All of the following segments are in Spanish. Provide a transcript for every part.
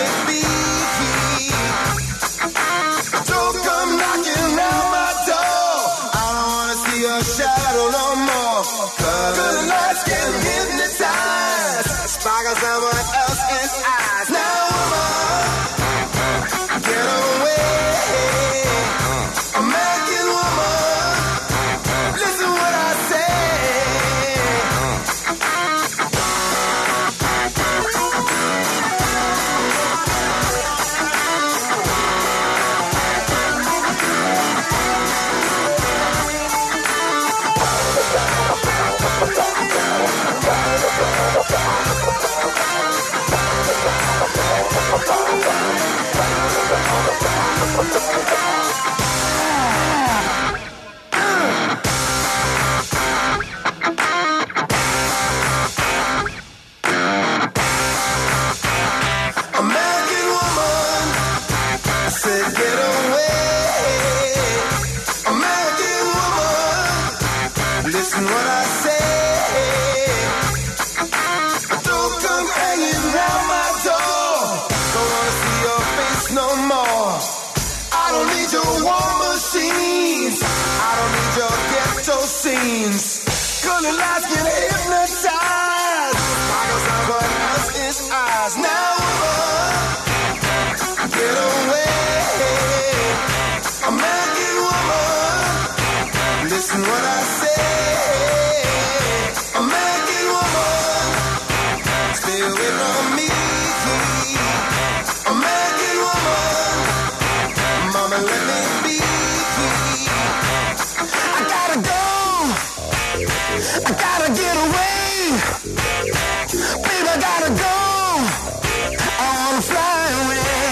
me be. Don't come knocking round my door. I don't wanna see your shadow no more. 'Cause the lights can hypnotize, sparkle someone else's eyes. Now woman, get away. American woman, listen what I say. American woman, I said get away. American woman, listen what I say. Don't come hanging round my door. Don't wanna see your face no more. I don't need your war machines. I don't need your ghetto scenes. 'Cause the lights can hypnotize. Sparkles someone else's eyes. Now get away, American woman, listen what I say. American woman, stay away from me. American woman, mama let me be. I gotta go, I gotta get away. Baby, I gotta go, I wanna fly away.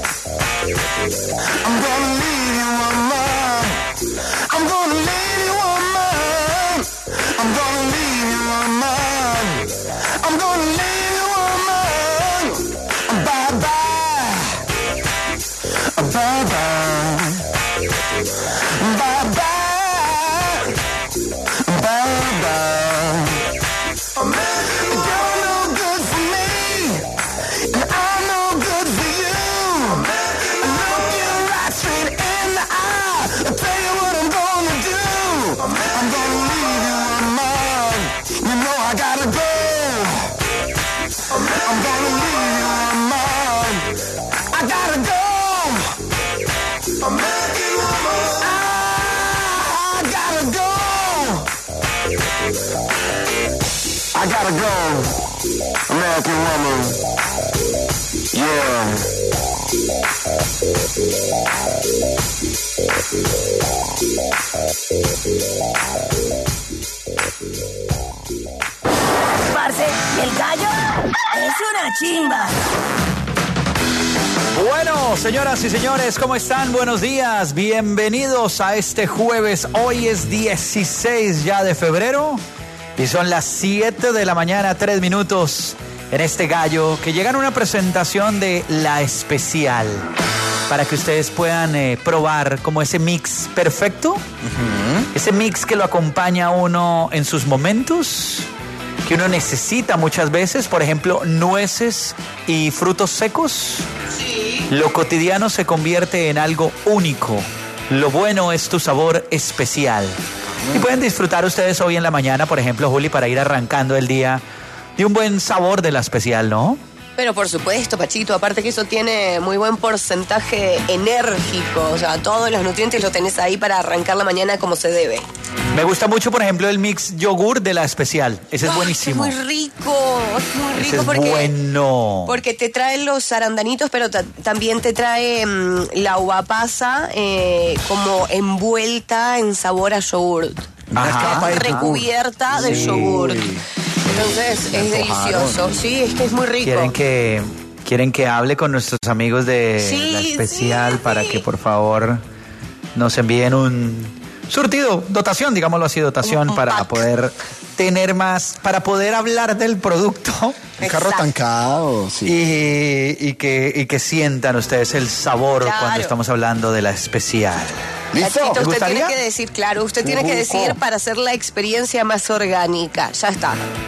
I'm gonna leave you, woman. I'm gonna leave you, woman. I'm gonna leave you, woman. I'm gonna leave you, woman. Bye bye. Bye bye. Bye bye. Bye bye. You're no good for me, and I'm no good for you. Look you right straight in the eye. I'll tell you what I'm gonna do. I'm gonna leave you, woman. You know I gotta go. I'm gonna leave you, woman. I gotta go. American woman, I gotta go. I gotta go. American woman, yeah. Parce, el gallo es una chimba. Bueno, señoras y señores, ¿cómo están? Buenos días, bienvenidos a este jueves. Hoy es 16 ya de febrero y son las 7 de la mañana, 3 minutos en este gallo que llega en una presentación de La Especial para que ustedes puedan probar como ese mix perfecto, ese mix que lo acompaña a uno en sus momentos, que uno necesita muchas veces, por ejemplo, nueces y frutos secos. Sí. Lo cotidiano se convierte en algo único. Lo bueno es tu sabor especial. Y pueden disfrutar ustedes hoy en la mañana, por ejemplo, Juli, para ir arrancando el día de un buen sabor de La Especial, ¿no? Pero por supuesto, Pachito, aparte que eso tiene muy buen porcentaje enérgico, o sea, todos los nutrientes lo tenés ahí para arrancar la mañana como se debe. Me gusta mucho, por ejemplo, el mix yogur de La Especial. Ese es buenísimo. Es muy rico Ese es porque, bueno. porque te trae los arandanitos, pero también te trae la uva pasa como envuelta en sabor a yogurt. Ajá. Recubierta de yogurt. Entonces es delicioso. Sí, es que es muy rico. ¿Quieren que hable con nuestros amigos de La Especial para que por favor nos envíen un surtido, dotación, digámoslo así, dotación para poder tener más, para poder hablar del producto? Un carro tancado, sí. Y que sientan ustedes el sabor cuando estamos hablando de La Especial. ¿Listo? Usted tiene que decir, claro, usted tiene que decir para hacer la experiencia más orgánica. Ya está.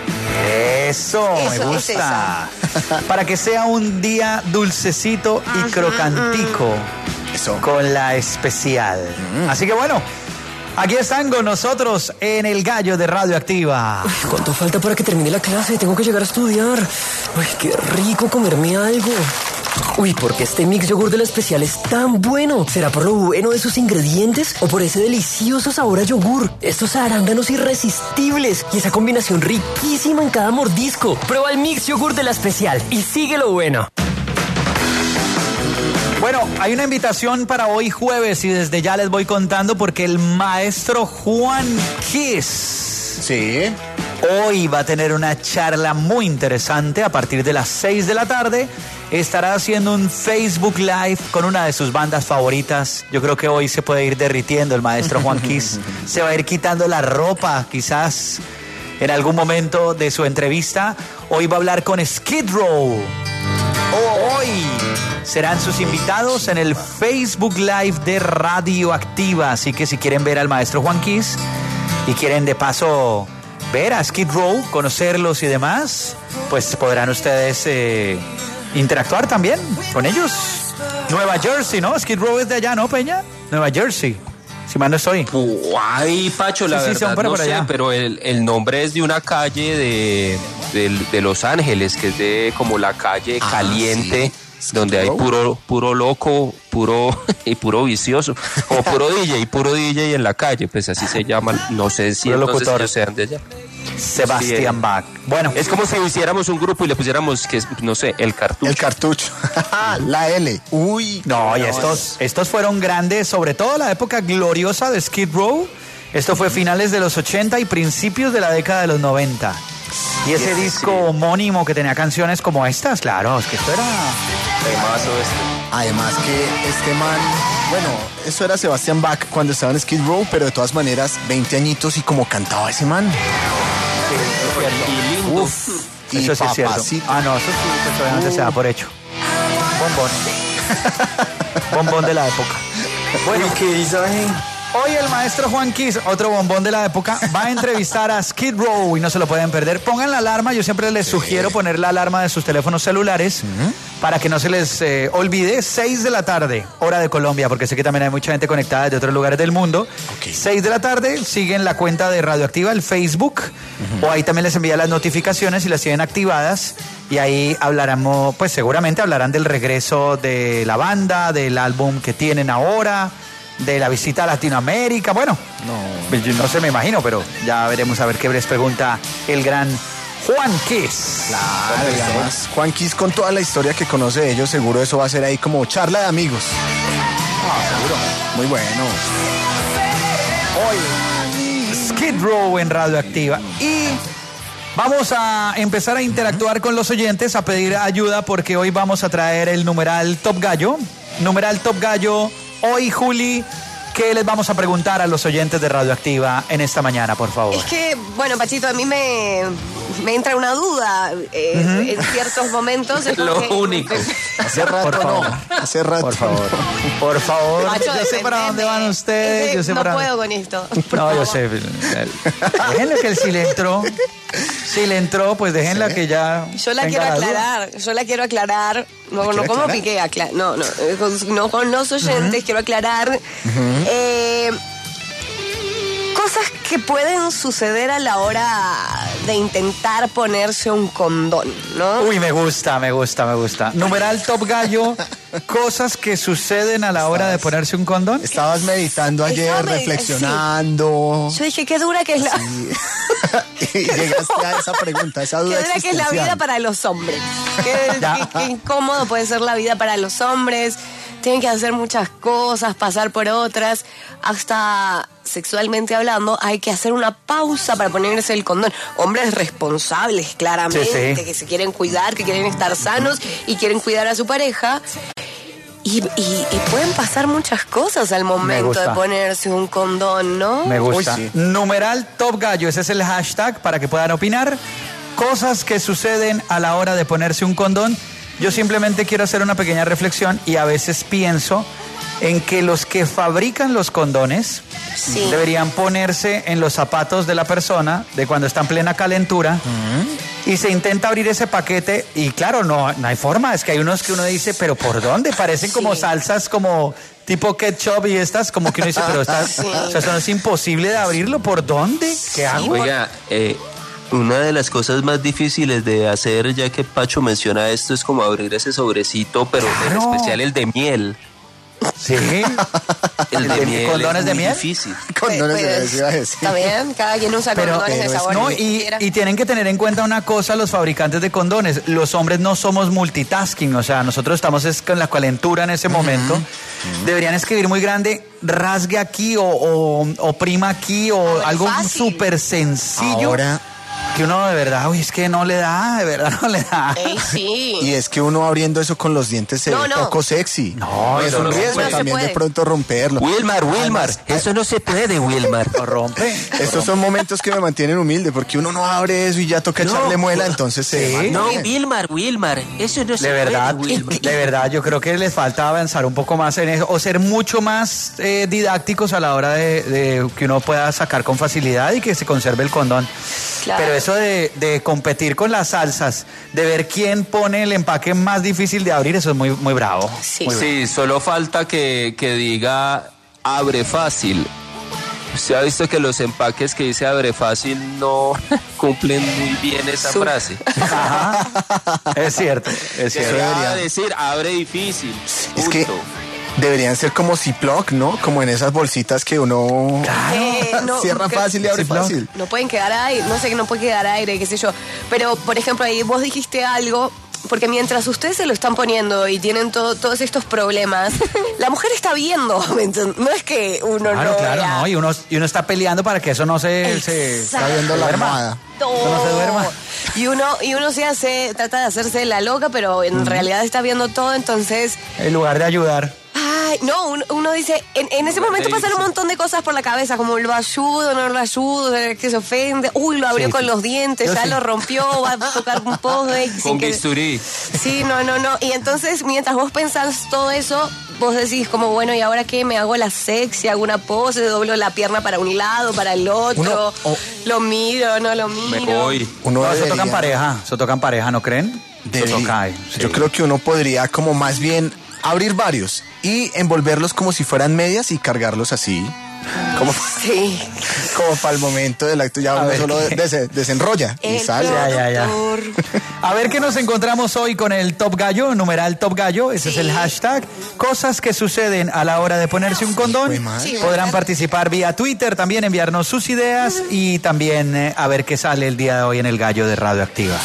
Eso, me es gusta. Para que sea un día dulcecito y crocantico. Eso. Con la especial. Así que bueno, aquí están con nosotros en el Gallo de Radioactiva. ¿Cuánto falta para que termine la clase? Tengo que llegar a estudiar. Uy, qué rico comerme algo. Uy, ¿por qué este mix yogur de la especial es tan bueno? ¿Será por lo bueno de sus ingredientes o por ese delicioso sabor a yogur? Estos arándanos irresistibles y esa combinación riquísima en cada mordisco. Prueba el mix yogur de la especial y sigue lo bueno. Bueno, hay una invitación para hoy jueves y desde ya les voy contando porque el maestro Juan Kiss Sí. hoy va a tener una charla muy interesante a partir de las 6 de la tarde. Estará haciendo un Facebook Live con una de sus bandas favoritas. Yo creo que hoy se puede ir derritiendo el maestro Juan Kiss. Se va a ir quitando la ropa, quizás en algún momento de su entrevista. Hoy va a hablar con Skid Row. Hoy serán sus invitados en el Facebook Live de Radioactiva. Así que si quieren ver al maestro Juan Kiss y quieren de paso ver a Skid Row, conocerlos y demás, pues podrán ustedes interactuar también con ellos. Nueva Jersey, ¿no? Skid Row es de allá, ¿no, Peña? Nueva Jersey, si mal no estoy. Ay, Pacho, la Sí, verdad son no por sé, allá. pero el nombre es de una calle de Los Ángeles, que es de como la calle caliente, donde hay puro loco, puro vicioso, o puro DJ en la calle, pues así se llama, no sé si Puro entonces locutor. ellos sean de allá. Sebastián Bach. Bueno, Es como si hiciéramos un grupo y le pusiéramos, que no sé, el cartucho. El cartucho. La L. Uy. no, y estos fueron grandes, sobre todo la época gloriosa de Skid Row. Esto fue finales de los 80 y principios de la década de los 90. Y ese disco homónimo que tenía canciones como estas, claro, es que esto era... Temazo Además que este man, bueno, eso era Sebastián Bach cuando estaba en Skid Row, pero de todas maneras, 20 añitos y como cantaba ese man. y lindo. Uf. Y Eso sí es cierto. papacito. Ah, no, eso sí, pues obviamente se da por hecho. Bombón de la época. Bueno, hoy el maestro Juan Kiss, otro bombón de la época, va a entrevistar a Skid Row y no se lo pueden perder. Pongan la alarma, yo siempre les sugiero poner la alarma de sus teléfonos celulares para que no se les olvide. 6 de la tarde, hora de Colombia, porque sé que también hay mucha gente conectada de otros lugares del mundo. 6 de la tarde, siguen la cuenta de Radioactiva, el Facebook, o ahí también les envía las notificaciones y las tienen activadas. Y ahí hablaremos, pues seguramente hablarán del regreso de la banda, del álbum que tienen ahora, de la visita a Latinoamérica. Bueno, yo no sé, me imagino, pero ya veremos a ver qué les pregunta el gran Juan Kiss. Claro, y además, Juan Kiss con toda la historia que conoce de ellos, seguro eso va a ser ahí como charla de amigos. Seguro. Muy bueno. Hoy Skid Row en Radioactiva. Y vamos a empezar a interactuar con los oyentes, a pedir ayuda, porque hoy vamos a traer el numeral Top Gallo. Numeral Top Gallo. Hoy, Juli, ¿qué les vamos a preguntar a los oyentes de Radioactiva en esta mañana, por favor? Es que, bueno, Pachito, a mí me entra una duda en ciertos momentos. Es Lo como que- único. Hace rato Por favor. no. Hace rato. Por favor, por favor. Pacho, Yo sé para defendeme. dónde van ustedes. Es que Yo sé no para... puedo con esto. No, yo sé. Déjenle que él sí le entró. Sí le entró, pues déjenla que ya. Yo la tenga quiero duda. aclarar. No, quiere no como aclarar? piqué, no con los oyentes, quiero aclarar. Cosas que pueden suceder a la hora de intentar ponerse un condón, ¿no? Uy, me gusta. Numeral Top Gallo, cosas que suceden a la hora de ponerse un condón. Estabas meditando ayer, Estaba reflexionando. Yo dije, qué dura que es la... Y llegaste a esa pregunta, esa duda Qué dura que es la vida existencial. para los hombres. Qué incómodo puede ser la vida para los hombres. Tienen que hacer muchas cosas, pasar por otras. Hasta sexualmente hablando, hay que hacer una pausa para ponerse el condón. Hombres responsables, claramente, Sí. que se quieren cuidar, que quieren estar sanos y quieren cuidar a su pareja. Y pueden pasar muchas cosas al momento gusta. de ponerse un condón, ¿no? Me gusta. Uy, sí. Numeral Top Gallo, ese es el hashtag para que puedan opinar. Cosas que suceden a la hora de ponerse un condón. Yo simplemente quiero hacer una pequeña reflexión y a veces pienso en que los que fabrican los condones Sí. deberían ponerse en los zapatos de la persona de cuando está en plena calentura y se intenta abrir ese paquete y claro, no hay forma. Es que hay unos que uno dice, pero ¿por dónde? Parecen como salsas como tipo ketchup y estas, como que uno dice, pero estas, o sea, eso no es imposible de abrirlo. ¿Por dónde? ¿Qué hago? Oiga, una de las cosas más difíciles de hacer, ya que Pacho menciona esto, es como abrir ese sobrecito, pero en especial el de miel. Sí. El de miel ¿Condones es de muy miel? difícil. Condones de miel, iba a decir. Está bien, cada quien usa condones de sabor. No, y tienen que tener en cuenta una cosa los fabricantes de condones. Los hombres no somos multitasking, o sea, nosotros estamos con la calentura en ese momento. Deberían escribir muy grande, rasgue aquí o prima aquí o algo súper sencillo. Ahora, que uno de verdad, es que no le da, de verdad no le da. Ey, sí. y es que uno abriendo eso con los dientes se ve poco sexy. No, es un riesgo no se también puede. de pronto romperlo. Wilmar, eso no se puede, Wilmar. Lo rompe. Estos son momentos que me mantienen humilde porque uno no abre eso y ya toca echarle muela, entonces se Sí. manda No, bien. Wilmar, eso no se De verdad, puede, Wilmar. de verdad, yo creo que les falta avanzar un poco más en eso, o ser mucho más didácticos a la hora de que uno pueda sacar con facilidad y que se conserve el condón. Claro. Pero eso de competir con las salsas, de ver quién pone el empaque más difícil de abrir, eso es muy, muy bravo. Sí. Sí, solo falta que diga abre fácil. Usted ha visto que los empaques que dice abre fácil no cumplen muy bien esa frase. Ajá. Es cierto, es cierto. Debería decir abre difícil. Es que punto. deberían ser como Ziploc, ¿no? Como en esas bolsitas que uno No, cierra que- fácil y abre Ziploc. fácil. No pueden quedar aire, no sé que no puede quedar aire, qué sé yo. Pero, por ejemplo, ahí vos dijiste algo, porque mientras ustedes se lo están poniendo y tienen todos estos problemas, la mujer está viendo, ¿me entiendes? No es que uno no Claro, vea. no, y uno está peleando para que eso no se Está viendo la duerma. almohada. Eso no se duerma. Y uno trata de hacerse la loca, pero en realidad está viendo todo, entonces... En lugar de ayudar. Ay, no, uno dice, en ese momento pasan un montón de cosas por la cabeza, como lo ayudo, no lo ayudo, que se ofende, uy, lo abrió Sí, con sí. los dientes, Yo ya sí. lo rompió, va a tocar un poste. Con bisturí. Sí, no. Y entonces, mientras vos pensás todo eso, vos decís como, bueno, ¿y ahora qué? ¿Me hago la sexy? ¿Hago una pose? ¿Doblo la pierna para un lado, para el otro? ¿Lo miro? ¿No lo miro? Me voy. Uno No, eso debería- toca en pareja, ¿no creen? Eso debería. toca ahí, sí. Yo creo que uno podría como más bien abrir varios y envolverlos como si fueran medias y cargarlos así. Como, Sí. como para el momento del acto, ya A uno ver, solo ¿qué? desenrolla y El sale. Ya. productor. A ver qué nos encontramos hoy con el Top Gallo, numeral Top Gallo, ese es el hashtag. Cosas que suceden a la hora de ponerse un condón. Fue mal. Sí, Podrán ¿verdad? participar vía Twitter, también enviarnos sus ideas y también a ver qué sale el día de hoy en el Gallo de Radioactiva.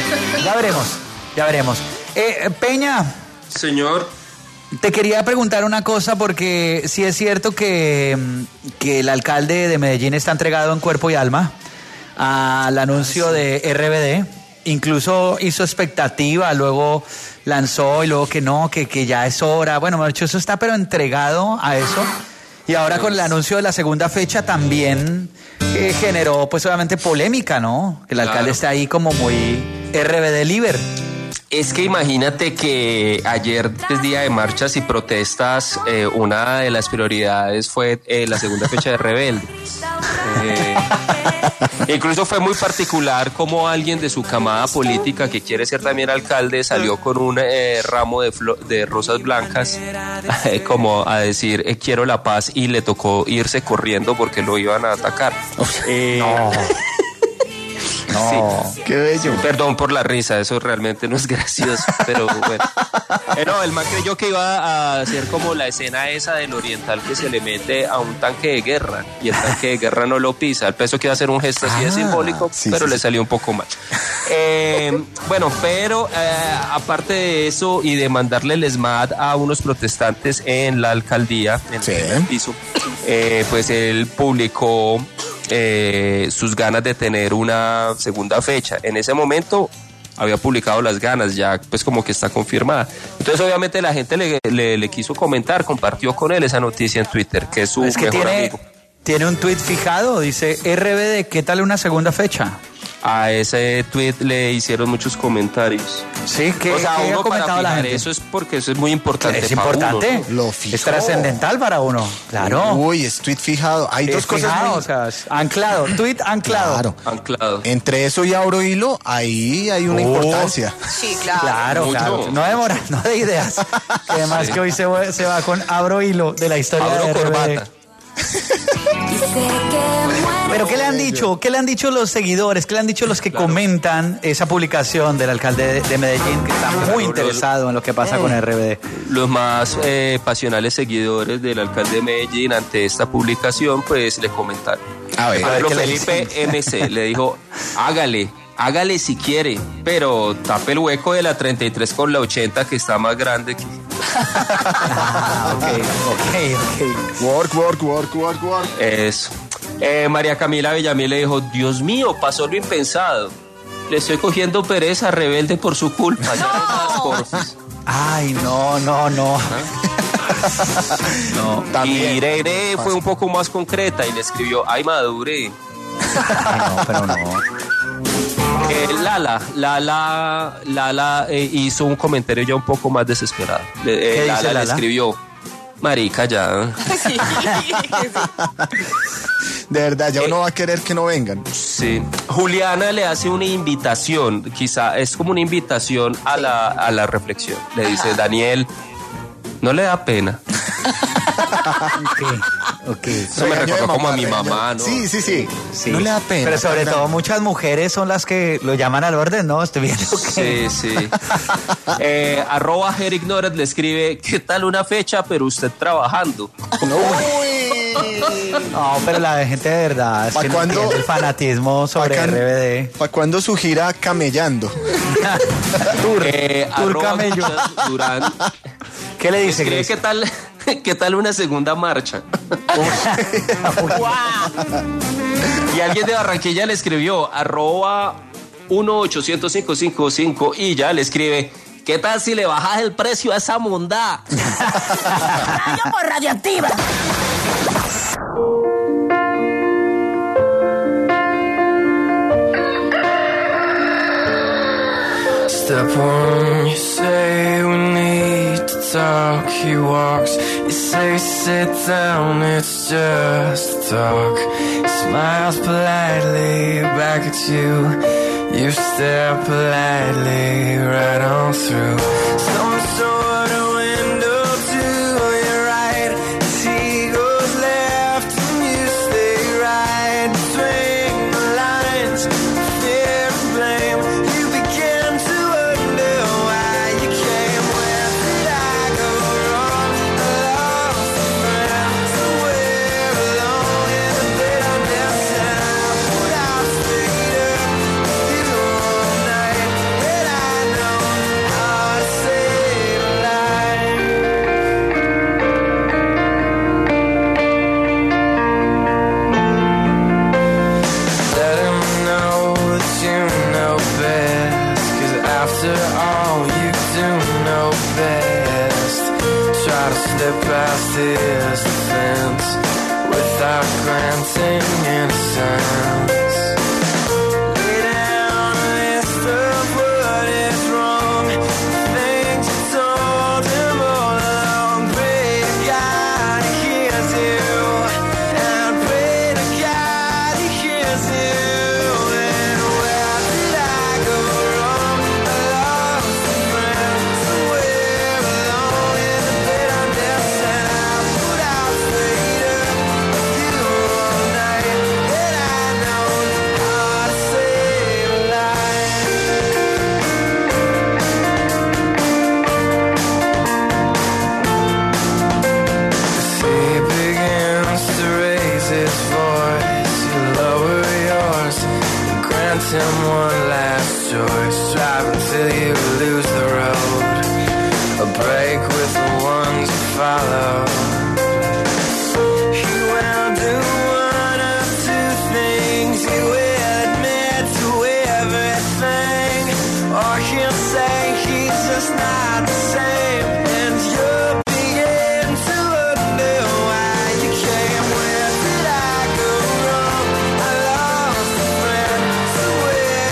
Ya veremos. Peña, Señor. te quería preguntar una cosa porque sí es cierto que el alcalde de Medellín está entregado en cuerpo y alma al anuncio de RBD. Incluso hizo expectativa, luego lanzó y luego que no, que ya es hora. Bueno, mejor dicho, eso está pero entregado a eso. Y ahora con el anuncio de la segunda fecha también generó pues obviamente polémica, ¿no? Que el alcalde Claro. está ahí como muy RBD liber. Es que imagínate que ayer es día de marchas y protestas, una de las prioridades fue la segunda fecha de Rebelde. Incluso fue muy particular como alguien de su camada política que quiere ser también alcalde salió con un ramo de rosas blancas como a decir quiero la paz y le tocó irse corriendo porque lo iban a atacar. No. Sí. Qué bello. Perdón por la risa, eso realmente no es gracioso, pero bueno. No, el man creyó que iba a hacer como la escena esa del oriental que se le mete a un tanque de guerra y el tanque de guerra no lo pisa. Él pensó que iba a hacer un gesto así de simbólico, sí, pero sí, le sí. salió un poco mal. Bueno, pero aparte de eso y de mandarle el SMAT a unos protestantes en la alcaldía, en Sí. el primer piso, pues él publicó sus ganas de tener una segunda fecha. En ese momento había publicado las ganas, ya pues como que está confirmada. Entonces obviamente la gente le quiso comentar, compartió con él esa noticia en Twitter, que es su Es que mejor amigo. tiene un tuit fijado, dice RBD, ¿qué tal una segunda fecha? a ese tweet le hicieron muchos comentarios. Sí, que O sea, ha uno para comentado la fijar gente. eso es porque eso es muy importante. Es para importante. uno, ¿no? Lo fijó. Es trascendental para uno. Claro. Uy, es tweet fijado. Hay dos Es cosas fijado, muy... o sea, es anclado, tweet anclado. Claro. Anclado. Entre eso y abro hilo, ahí hay una importancia. Sí, claro. Claro, Mucho. claro. No demora, no de ideas. Que además que hoy se va con abro hilo de la historia Abro de RBD. corbata. Pero ¿qué le han dicho? ¿Qué le han dicho los seguidores? ¿Qué le han dicho los que comentan esa publicación del alcalde de Medellín, que está muy interesado en lo que pasa con RBD? Los más pasionales seguidores del alcalde de Medellín ante esta publicación, pues le comentaron. A ver, Por ejemplo, ¿qué le Felipe MC le dijo, hágale si quiere, pero tape el hueco de la 33 con la 80 que está más grande que... Ok. Work. Eso. María Camila Villamil le dijo, Dios mío, pasó lo impensado. Le estoy cogiendo pereza, rebelde por su culpa. Ya no más, porfis. Ay, no. No. También. Y Irene fue un poco más concreta y le escribió, ay, madure. Ay, no, pero no. Lala hizo un comentario ya un poco más desesperado. dice Lala le Lala? escribió, marica, ya. Sí. De verdad, ya uno va a querer que no vengan. Sí. Juliana le hace una invitación, quizá es como una invitación a la reflexión. Le dice, Daniel, no le da pena. Ok. Eso me Regaño de recordó como a mi regaño. mamá, ¿no? Sí. Sí. No le da pena. Pero sobre tan todo grande. muchas mujeres son las que lo llaman al orden, ¿no? Estoy viendo que... Sí. @herignoret le escribe, ¿qué tal una fecha, pero usted trabajando? No, pero la gente de verdad es ¿Pa' que no cuándo? entiende el fanatismo sobre RBD. ¿Para cuándo su gira camellando? Tour camello. Durán ¿Qué le dice, escribe, Grace? ¿qué tal una segunda marcha? Y alguien de Barranquilla le escribió, @1-800-555 y ya le escribe, ¿qué tal si le bajas el precio a esa mondá? Radio por radioactiva. Step one, you say we need to talk. He walks, you say sit down, it's just talk. He smiles politely back at you. You stare politely right on through some sort of window to your right. As he goes left and you stay right. Between the lines, fear and blame. You begin to wonder why you came. Where did I go wrong? I lost a friend somewhere alone in the bed I'm dancing. I put out straight up you all night. Well, I know how to save a life. Let him know that you know best. 'Cause after all, you do know best. Try to step past his defense without granting innocence. Lay down a list of what is wrong, things you told him all along. Pray to God he hears you, and pray to God he hears you. And where did I go wrong? I lost a friend somewhere alone in the bed I'm dancing. I put out straight up you all night, and I know how to save a life. He begins to raise his voice. You lower yours, grant him one last choice. Drive until you lose the road, a break with the ones you follow. He will do one of two things. He will admit to everything, or he'll say he's just not the same. And you'll begin to wonder why you came. Where did I go wrong? I lost a friend somewhere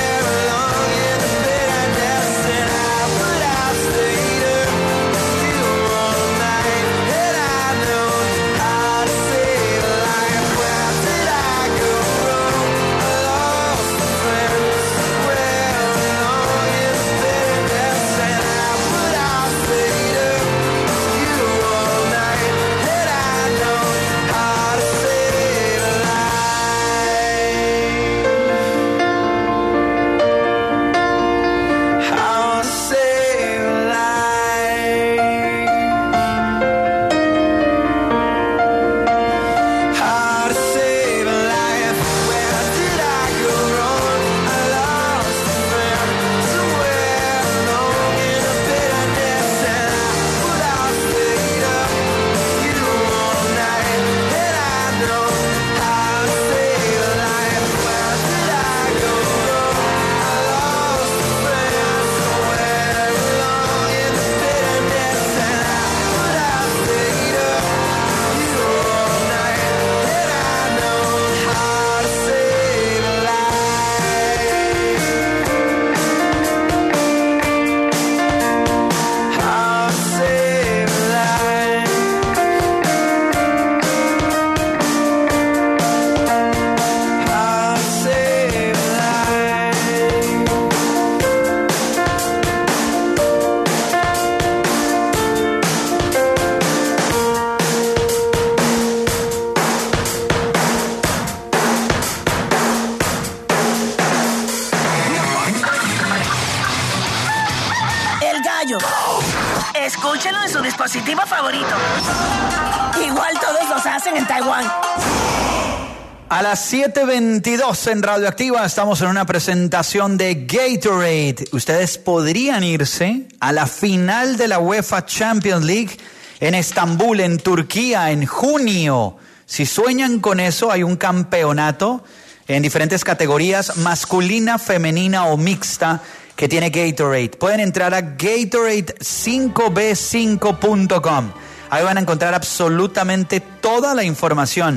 dispositivo favorito. Igual todos los hacen en Taiwán. A las 7:22 en Radioactiva estamos en una presentación de Gatorade. Ustedes podrían irse a la final de la UEFA Champions League en Estambul, en Turquía, en junio. Si sueñan con eso, hay un campeonato en diferentes categorías, masculina, femenina o mixta, que tiene Gatorade. Pueden entrar a Gatorade5b5.com. Ahí van a encontrar absolutamente toda la información.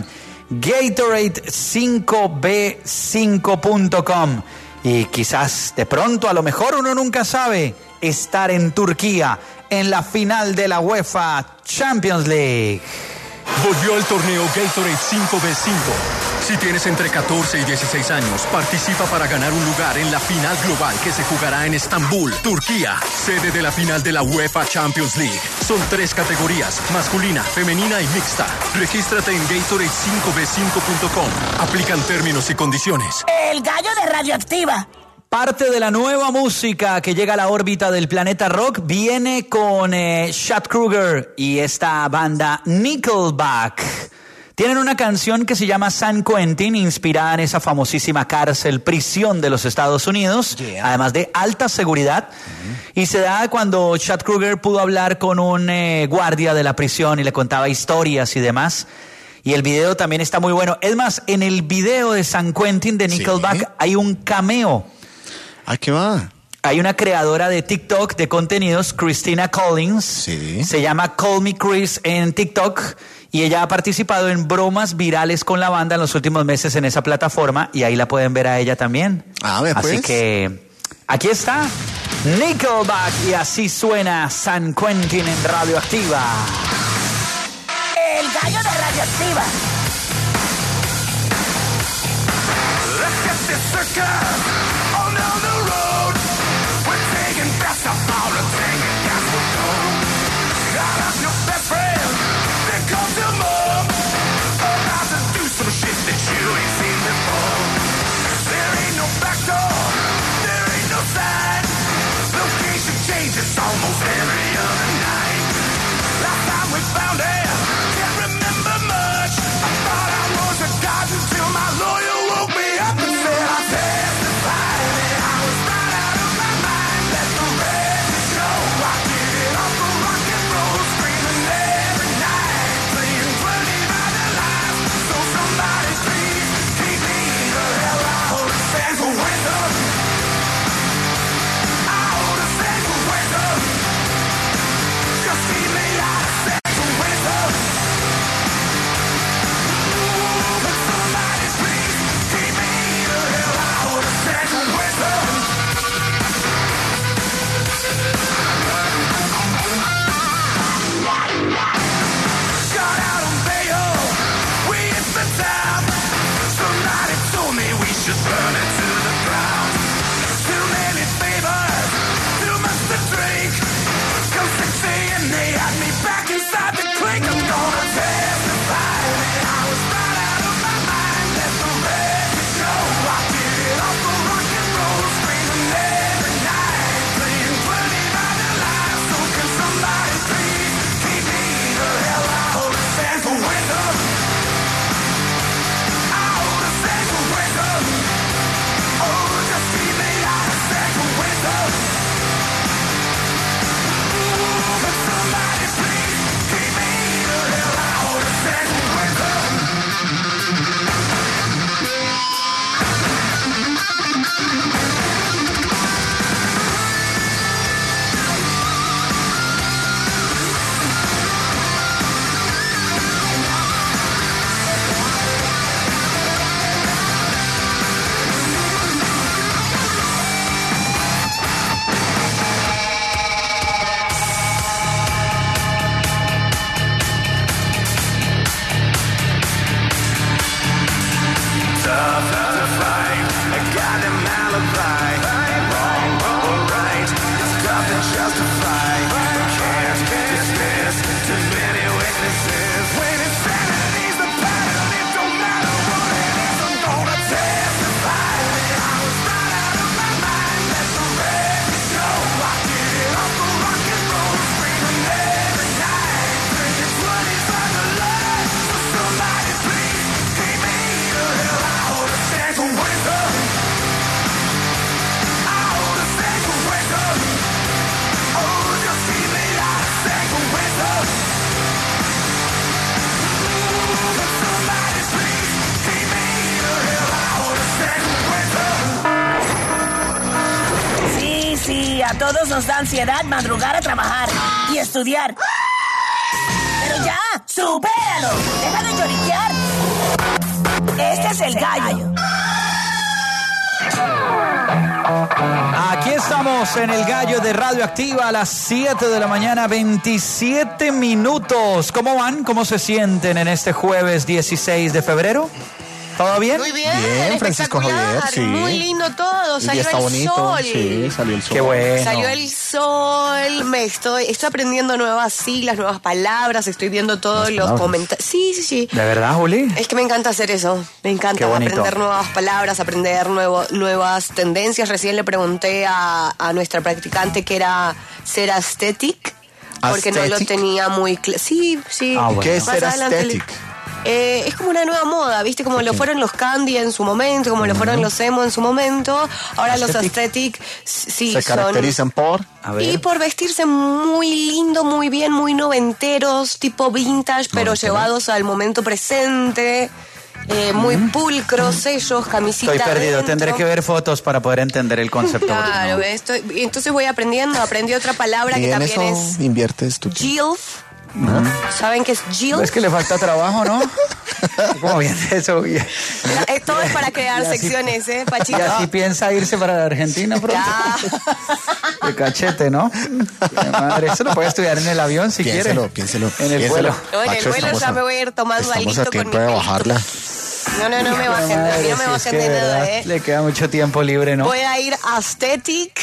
Gatorade5b5.com. Y quizás de pronto, a lo mejor uno nunca sabe, estar en Turquía en la final de la UEFA Champions League. Volvió el torneo Gatorade 5v5. Si tienes entre 14 y 16 años, participa para ganar un lugar en la final global que se jugará en Estambul, Turquía, sede de la final de la UEFA Champions League. Son 3 categorías, masculina, femenina y mixta. Regístrate en Gatorade5b5.com. Aplican términos y condiciones. El gallo de Radioactiva. Parte de la nueva música que llega a la órbita del planeta rock viene con Chad Kroeger y esta banda Nickelback. Tienen una canción que se llama San Quentin, inspirada en esa famosísima cárcel, prisión de los Estados Unidos, además de alta seguridad. Y se da cuando Chad Kroeger pudo hablar con un guardia de la prisión y le contaba historias y demás. Y el video también está muy bueno. Es más, en el video de San Quentin de Nickelback hay un cameo. ¿A qué va? Hay una creadora de TikTok de contenidos, Christina Collins. Sí. Se llama Call Me Chris en TikTok. Y ella ha participado en bromas virales con la banda en los últimos meses en esa plataforma. Y ahí la pueden ver a ella también. Pues. Así que aquí está Nickelback. Y así suena San Quentin en Radioactiva. El gallo de Radioactiva. It's almost every other night. Last time we found it, can't remember much. I thought I was a god until my lawyer woke me up and said I testified and I was right out of my mind. Let the record show I did it off the rock and roll, screaming every night, playing 20 by the lights. So somebody please keep me the hell out of San Quentin. Keep me a todos nos da ansiedad madrugar a trabajar y estudiar. Pero ya, supéralo. Deja de lloriquear. Este es el gallo. Aquí estamos en el Gallo de Radioactiva a las 7 de la mañana, 27 minutos. ¿Cómo van? ¿Cómo se sienten en este jueves 16 de febrero? ¿Todo bien? Muy bien, Bien, Francisco espectacular, Javier, sí. muy lindo todo, El día salió está el bonito. sol. Sí, salió el sol. Qué bueno. Salió el sol, estoy aprendiendo nuevas siglas, nuevas palabras, estoy viendo todos los palabras. comentarios. Sí. ¿De verdad, Juli? Es que me encanta hacer eso, me Qué encanta bonito. aprender nuevas palabras, aprender nuevas tendencias. Recién le pregunté a nuestra practicante que era ser aesthetic, porque no lo ¿Aesthetic? tenía muy claro. Sí. Ah, bueno. ¿Qué es Más ser adelante aesthetic? es como una nueva moda, ¿viste? Como lo fueron los candy en su momento, como lo fueron los emo en su momento. Ahora los aesthetic, sí, Se caracterizan por... A ver. y por vestirse muy lindo, muy bien, muy noventeros, tipo vintage, pero llevados al momento presente. Muy pulcros, sellos, camisita. Estoy perdido, adentro. tendré que ver fotos para poder entender el concepto. Claro, entonces voy aprendiendo. Aprendí otra palabra Y que en también eso es inviertes tu tiempo. GILF. ¿Saben qué es GILF? Es que le falta trabajo, ¿no? ¿Cómo viene eso? Todo es para crear Y así- secciones, Y Pachito? así piensa irse para Argentina pronto. Ya. De cachete, ¿no? Qué madre, eso lo puede estudiar en el avión si quiere. Piénselo. En el piénselo. vuelo. No, en el Pacho, vuelo estamos ya a- me voy a ir tomando Estamos alguito a con tiempo mi de pelito. bajarla. No me bajen, Madre, no me si es bajen que de nada, verdad Le queda mucho tiempo libre, ¿no? Voy a ir aesthetic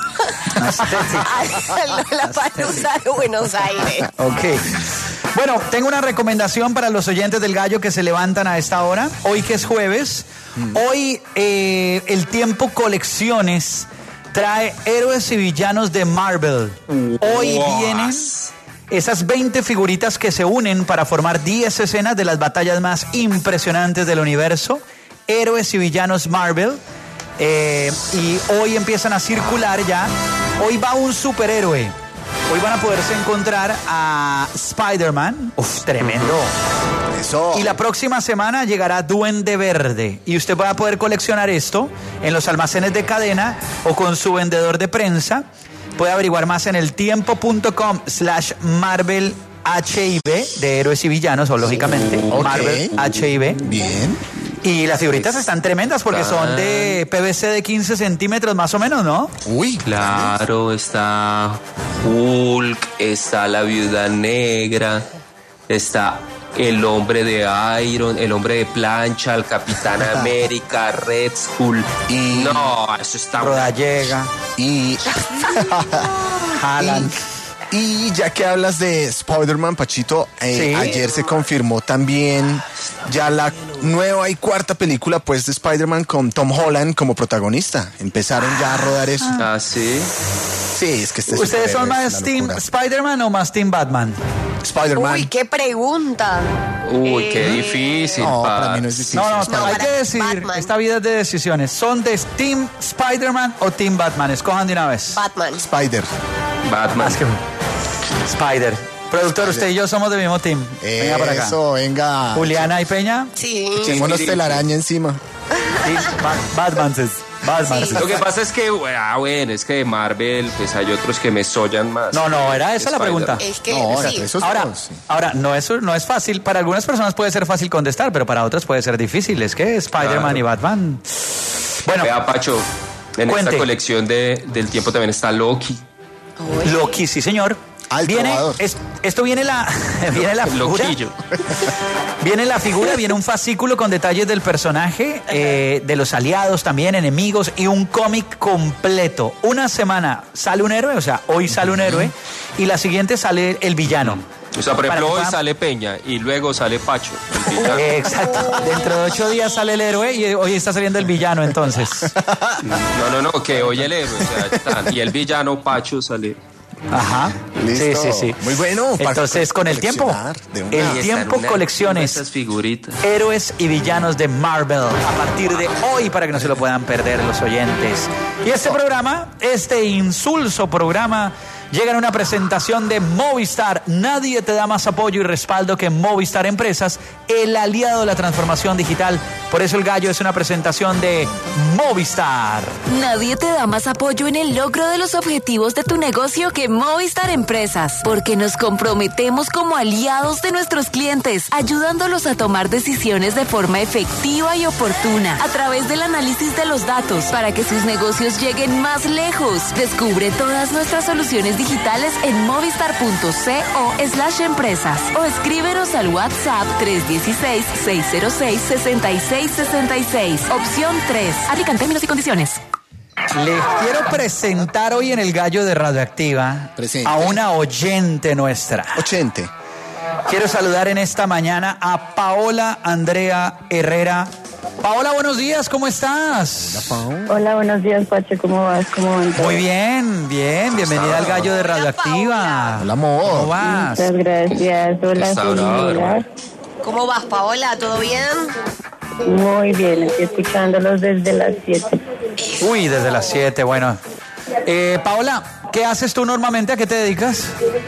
a la Palusa de Buenos Aires. Ok. Bueno, tengo una recomendación para los oyentes del Gallo que se levantan a esta hora. Hoy que es jueves. Hoy el Tiempo Colecciones trae héroes y villanos de Marvel. Hoy vienen esas 20 figuritas que se unen para formar 10 escenas de las batallas más impresionantes del universo. Héroes y villanos Marvel. Y hoy empiezan a circular ya. Hoy va un superhéroe. Hoy van a poderse encontrar a Spider-Man. Uf, tremendo. Eso. Y la próxima semana llegará Duende Verde. Y usted va a poder coleccionar esto en los almacenes de cadena o con su vendedor de prensa. Puede averiguar más en eltiempo.com/Marvel HIV de héroes y villanos, o lógicamente Ok. Marvel HIV. Bien. Y las figuritas están tremendas porque son de PVC de 15 centímetros más o menos, ¿no? Uy. Claro, está Hulk, está la Viuda Negra, está el hombre de Iron, el hombre de plancha, el Capitán América, Red Skull. Y- No, eso está Rodallega, Y... Haaland. Y ya que hablas de Spider-Man, Pachito, Sí. ayer se confirmó también ya la nueva y cuarta película pues de Spider-Man con Tom Holland como protagonista. Empezaron ya a rodar eso. Ah, sí. Sí, es que este ¿Ustedes son superhéroe es más una Team locura. Spider-Man o más Team Batman? Spider-Man. Uy, qué pregunta. Uy, qué difícil, No, pa. para mí no es difícil. No, hay para que decir, Batman. esta vida es de decisiones. ¿Son de Team Spider-Man o Team Batman? Escojan de una vez. Batman. Spider. Batman. Más que Spider. Productor, usted y yo somos del mismo team. Venga para acá. Eso, venga. Juliana y Peña. Sí. Echémonos telaraña encima. Batman. Batman. Lo que pasa es que, bueno, es que de Marvel, pues hay otros que me sollan más. No, era esa la pregunta. Es que No, sí. entre esos Ahora, dos, sí. no es fácil. Para algunas personas puede ser fácil contestar, pero para otras puede ser difícil. Es que Spider-Man Claro. y Batman. Bueno, Vea, Pacho, en Cuente. esta colección del tiempo también está Loki. Loki, sí, señor. Al trovador. Esto viene la figura. Loquillo. Viene la figura, viene un fascículo con detalles del personaje, de los aliados también, enemigos y un cómic completo. Una semana sale un héroe, o sea, hoy sale un héroe y la siguiente sale el villano. O sea, por Para ejemplo, que hoy puedan- sale Peña y luego sale Pacho. el villano. Exacto. Dentro de 8 días sale el héroe y hoy está saliendo el villano, entonces. No, que hoy el héroe, o sea, tan, y el villano Pacho sale. Ajá. Listo. Sí. Muy bueno. para Entonces, con el tiempo, coleccionar de una. el Y está en tiempo una- colecciones. Esas figuritas. Héroes y villanos de Marvel a partir de hoy para que no se lo puedan perder los oyentes. Y este programa, este insulso programa, llega en una presentación de Movistar. Nadie te da más apoyo y respaldo que Movistar Empresas, el aliado de la transformación digital. Por eso el gallo es una presentación de Movistar. Nadie te da más apoyo en el logro de los objetivos de tu negocio que Movistar Empresas, porque nos comprometemos como aliados de nuestros clientes, ayudándolos a tomar decisiones de forma efectiva y oportuna a través del análisis de los datos para que sus negocios lleguen más lejos. Descubre todas nuestras soluciones digitales en movistar.co/empresas o escríbenos al WhatsApp 316-606-6666. Opción 3. Aplican términos y condiciones. Les quiero presentar hoy en el gallo de Radioactiva a una oyente nuestra. Quiero saludar en esta mañana a Paola Andrea Herrera. Paola, buenos días, ¿cómo estás? Hola, buenos días, Pache, ¿cómo vas? ¿Cómo van todos? Muy bien, bienvenida al gallo de Radioactiva. Hola, amor. ¿Cómo vas? Muchas gracias, hola, señora. ¿Cómo vas, Paola? ¿Todo bien? Muy bien, estoy escuchándolos desde las 7. Uy, desde las 7, bueno. Paola, ¿qué haces tú normalmente? ¿A qué te dedicas?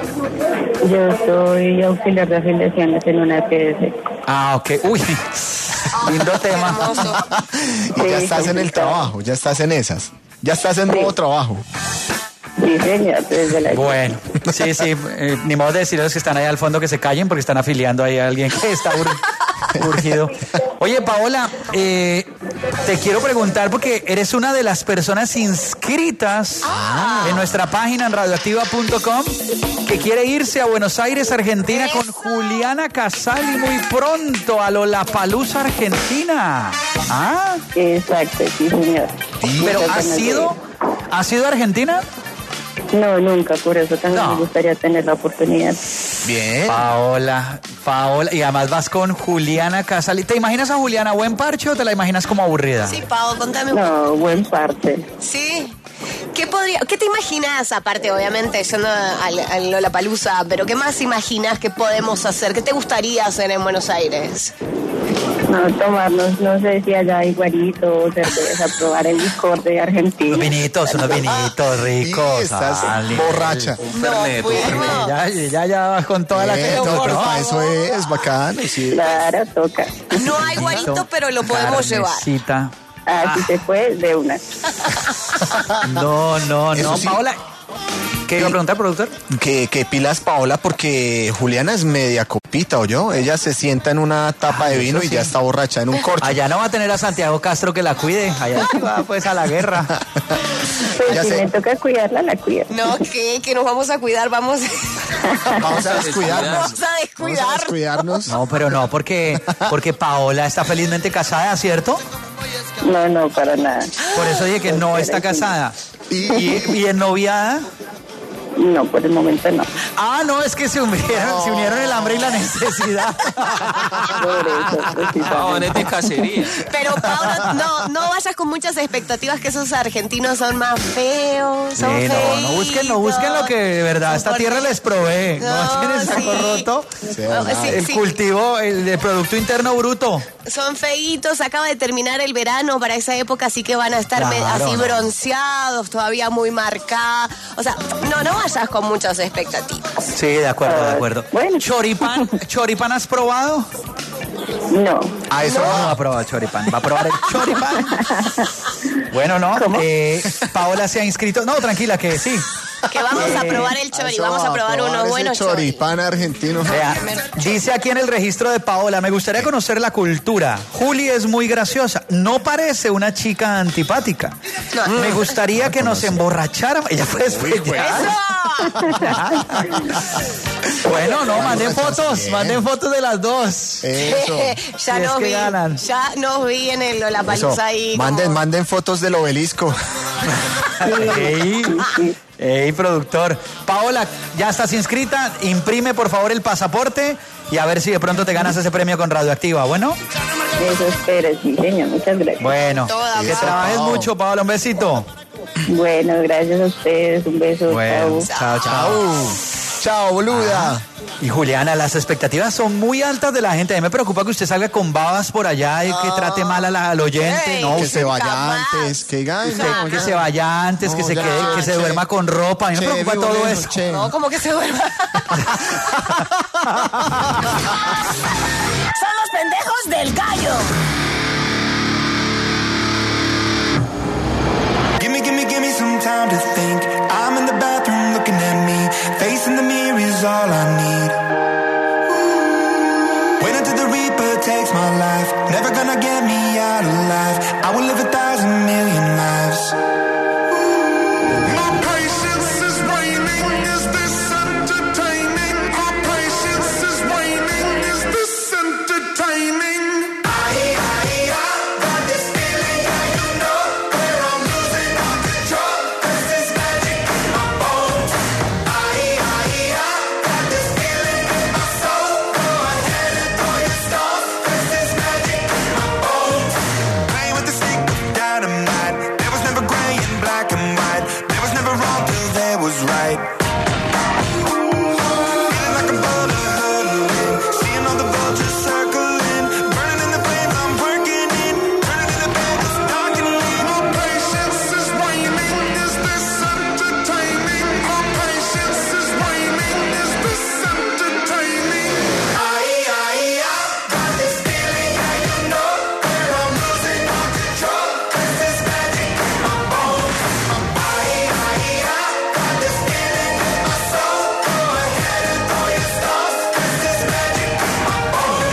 Yo soy auxiliar de afiliaciones en una EPS. Ah, ok. Uy, lindo tema. Y ya estás en el trabajo, ya estás en esas. Ya estás en nuevo trabajo. Sí, señor, desde las 7. Bueno, sí, ni modo de decirles que están ahí al fondo que se callen porque están afiliando ahí a alguien que está urgido. Oye, Paola, te quiero preguntar porque eres una de las personas inscritas en nuestra página en radioactiva.com que quiere irse a Buenos Aires, Argentina, con Juliana Casali muy pronto a Lollapalooza, Argentina. ¿Ah? Exacto, sí, señor. ¿Pero has ido a Argentina? No, nunca, por eso también me gustaría tener la oportunidad. Bien. Paola, y además vas con Juliana Casali. ¿Te imaginas a Juliana buen parche o te la imaginas como aburrida? Sí, Pau, contame un poco. No, buen parche. ¿Sí? ¿Qué te imaginas, aparte, obviamente, yendo al Lollapalooza, pero qué más imaginas que podemos hacer? ¿Qué te gustaría hacer en Buenos Aires? No, tomarnos, no sé si allá hay guarito o cerveza, probar el licor de Argentina. Unos vinitos ricos. Sí, estás borracha. Ya vas con toda la gente. No, eso es bacán. Sí. Claro, toca. No hay guarito, pero lo podemos llevar. Si se fue, de una. No, sí. Paola. ¿Qué iba a preguntar, productor? ¿Qué pilas, Paola? Porque Juliana es media copita, ¿o yo? Ella se sienta en una tapa de vino y ya está borracha, en un corcho. Allá no va a tener a Santiago Castro que la cuide. Allá va pues a la guerra. Pues si me toca cuidarla, la cuido. No, que nos vamos a cuidar, vamos a descuidarnos. Vamos a descuidarnos. No, pero no, porque Paola está felizmente casada, ¿cierto? No, para nada. Por eso dije que no está casada. ¿Y en noviada? No, por el momento no. Ah, no, es que se unieron el hambre y la necesidad. Es de cacería. Pero, Paula, no vayas con muchas expectativas que esos argentinos son más feos, son feitos. No busquen lo que de verdad esta tierra les provee. No tienen saco roto. El cultivo, el Producto Interno Bruto. Son feitos, acaba de terminar el verano para esa época, así que van a estar así bronceados, todavía muy marcados. O sea, no vayas con muchas expectativas. Sí, de acuerdo. Bueno. ¿Choripán has probado? No. Eso no va a probar choripán. Va a probar el choripán. Bueno, no. Paola se ha inscrito. No, tranquila, que sí. Que vamos a probar el chori, vamos a probar unos buenos choripán argentino. Dice aquí en el registro de Paola, me gustaría conocer la cultura. Juli es muy graciosa, no parece una chica antipática. Me gustaría que nos emborracháramos. Ella fue Bueno, manden fotos de las dos. Eso. Ya nos vi en el Lollapalooza ahí. Manden fotos del obelisco. Ey, productor. Paola, ya estás inscrita. Imprime, por favor, el pasaporte y a ver si de pronto te ganas ese premio con Radioactiva. ¿Bueno? Eso espero, sí, señor. Muchas gracias. Bueno, que trabajes mucho, Paola. Un besito. Bueno, gracias a ustedes. Un beso. Bueno, chao. Chao, boluda. Y Juliana, las expectativas son muy altas de la gente. A mí me preocupa que usted salga con babas por allá y que trate mal al oyente. Ey, No, Que usted se vaya jamás. antes, que gane. que se vaya antes, que No, se ya, quede, que se che. duerma con ropa. A mí me Che, preocupa vivo todo lejos, eso. che. No, como que se duerma. Son los pendejos del gallo. Give me some time to think. I'm in the bathroom looking at me. Facing the mirror is all I need. Wait until the Reaper takes my life. Never gonna get me out alive. I will live 1,000 million lives. My patience is waning. Is this entertaining? My patience is waning. Is this entertaining? Got this feeling, yeah, you know, where I'm losing all control. There's this magic in my bones. Got this feeling in my soul. Go ahead and throw your stones. There's this magic in my bones. Playing with the stick of dynamite. There was never gray and black and white. There was never wrong till there was right. Feeling like a boulder hurtling. Seeing all the vultures circling. Burning in the flames I'm working in. Turning in the bed that's darkening. My patience is waning. Is this entertaining? My patience is waning. Is this entertaining? Got this feeling, yeah, you know, where I'm losing all control. There's this magic in my bones. Got this feeling in my soul. Go ahead and throw your stones. There's this magic in my bones.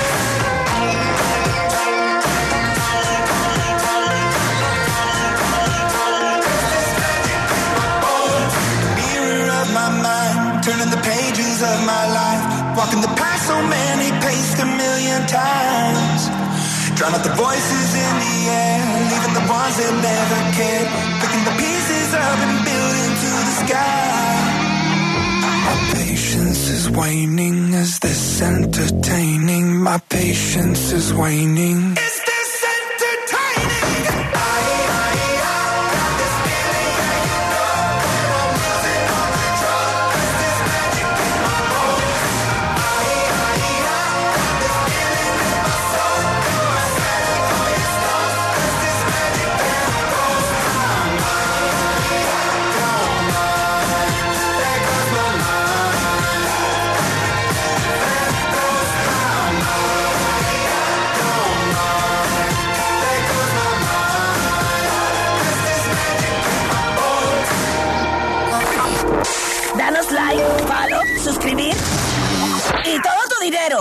Mirror of my mind, turning the pages of my life. Walking the path so many paced 1,000,000 times. Drown out the voices in the air, leaving the ones that never cared. Picking the pieces up and building to the sky. My patience is waning. Is this entertaining? My patience is waning. Is this entertaining? Got this feeling, yeah, you know, where I'm losing all control. There's this magic in my bones. Got this feeling in my soul. Go ahead and throw your stones. There's this magic in my bones. There goes my mind. There goes my mind. There goes my mind. There's this magic in my bones. Danos like, follow, suscribir y todo tu dinero.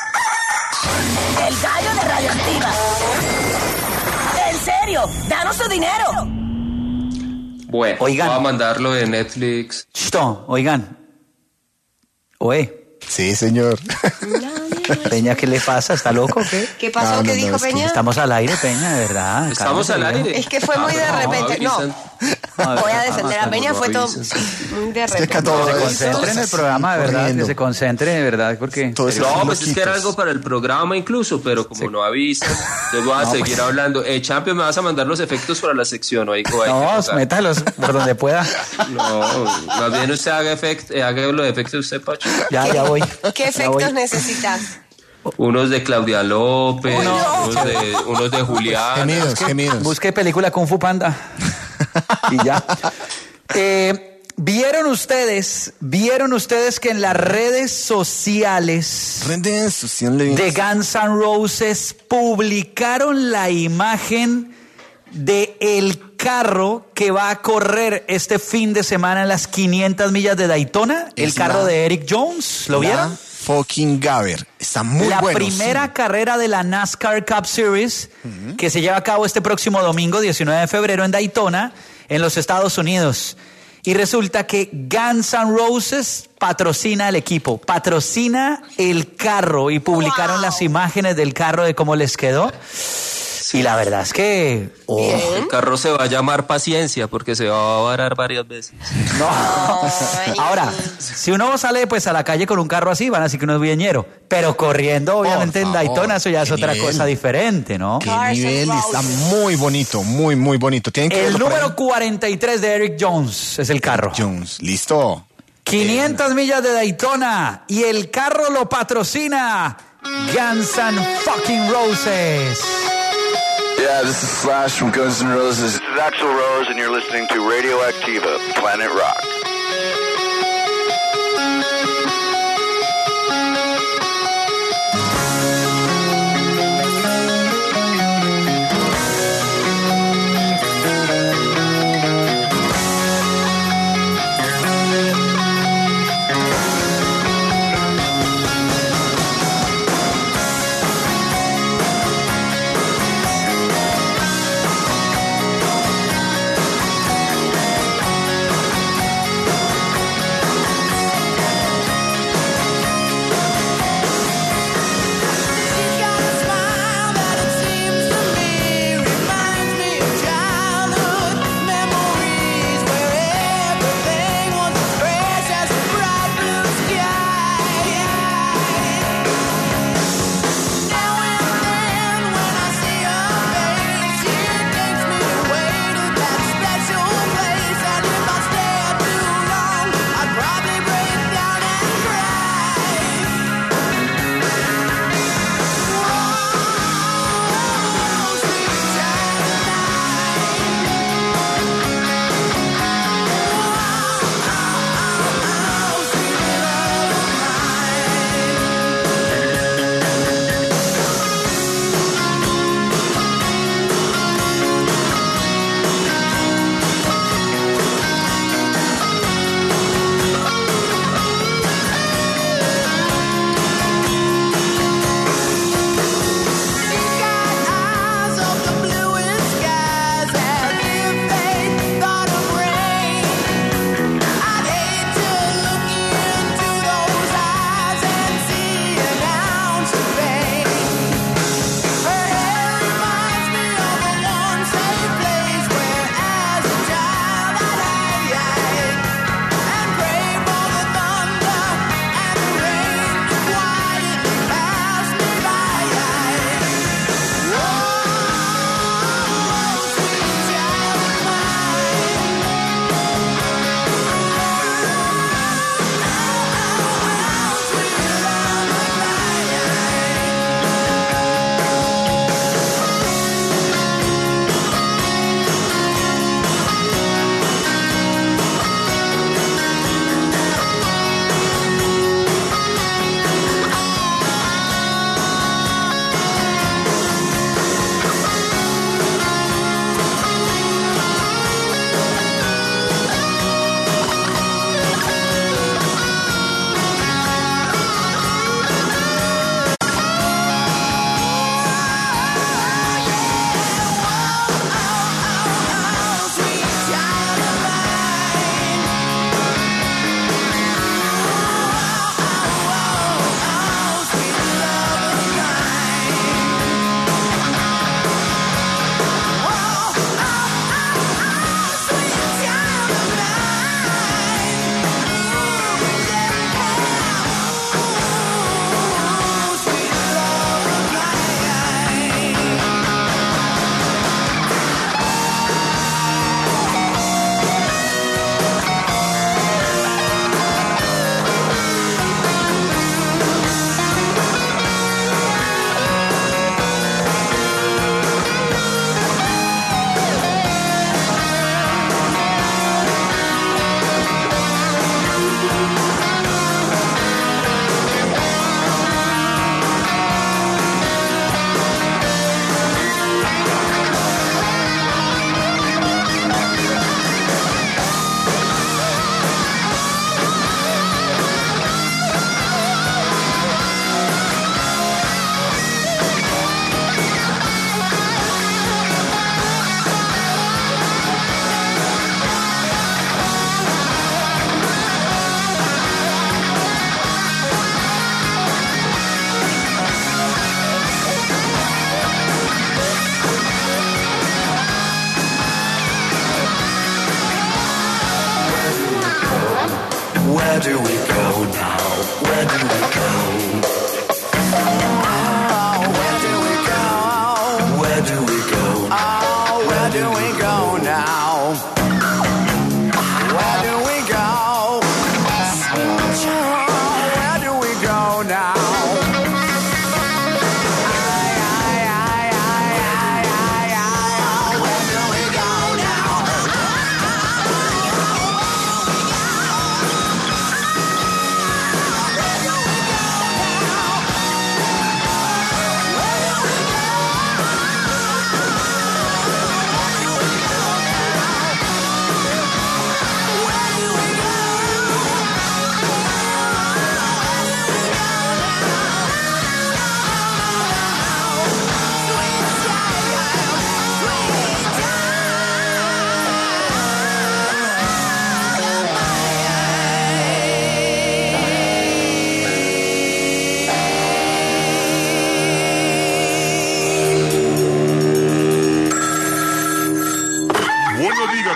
El gallo de Radioactiva. En serio, danos tu dinero. Bueno, Oigan. voy a mandarlo de Netflix. Chito, oigan. Oye, Sí, señor. Peña, ¿qué le pasa? ¿Está loco o qué? ¿Qué pasó? No, ¿Qué no, dijo es que Peña? Estamos al aire, Peña, de verdad. Estamos al Cálmese, aire. Es que fue muy de repente. No, voy a defender a Peña, fue todo muy de repente. acá todo Que se es- concentre en el programa, de verdad, corriendo. que se concentre, de verdad, porque... Todo eso No, son pues es que era loquitos. algo para el programa incluso, pero como no avisan, yo voy a seguir hablando. Champion, ¿me vas a mandar los efectos para la sección? Hay que No, tocar. métalos por donde pueda. No, más bien usted haga los efectos usted, Pacho. Ya voy. ¿Qué Ya voy. efectos necesitas? Unos de Claudia López, unos de Julián. Gemidos. Busque película Kung Fu Panda. Y ya. ¿Vieron ustedes que en las redes sociales Redes sociales. de Guns N' Roses publicaron la imagen de el carro que va a correr este fin de semana en las 500 millas de Daytona? El Es carro la- de Eric Jones. ¿Lo vieron? Fucking Gaber. Está muy La bueno. primera carrera de la NASCAR Cup Series que se lleva a cabo este próximo domingo, 19 de febrero, en Daytona, en los Estados Unidos. Y resulta que Guns N' Roses patrocina el equipo, patrocina el carro y publicaron las imágenes del carro de cómo les quedó. Y la verdad es que... El carro se va a llamar Paciencia porque se va a varar varias veces. No. Ay. Ahora, si uno sale pues a la calle con un carro así, van a decir que uno es viñero. Pero corriendo, obviamente, en favor, Daytona, eso ya es qué otra nivel. cosa diferente, ¿no? Qué Cars nivel. and Está Roses. muy bonito, muy, muy bonito. Tienen que El verlo por número ahí. 43 de Eric Jones es el carro. Jones. Listo. 500 millas de Daytona y el carro lo patrocina Guns N' fucking Roses. Yeah, this is Slash from Guns N' Roses. This is Axl Rose, and you're listening to Radioactiva, Planet Rock.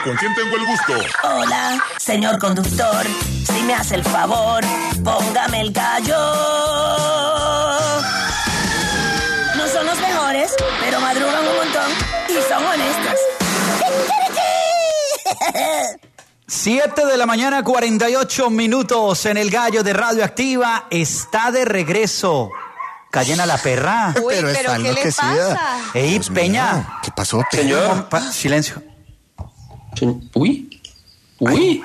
¿Con quién tengo el gusto? Hola, señor conductor, si me hace el favor, póngame el gallo. No son los mejores, pero madrugan un montón y son honestos. 7 de la mañana, 48 minutos en el gallo de Radioactiva. Está de regreso. Callen a la perra. Uy, pero está ¿qué le enloquecida. pasa? Ey, Dios Peña. mío, ¿qué pasó, Peña? Señor. Silencio. Uy. Uy.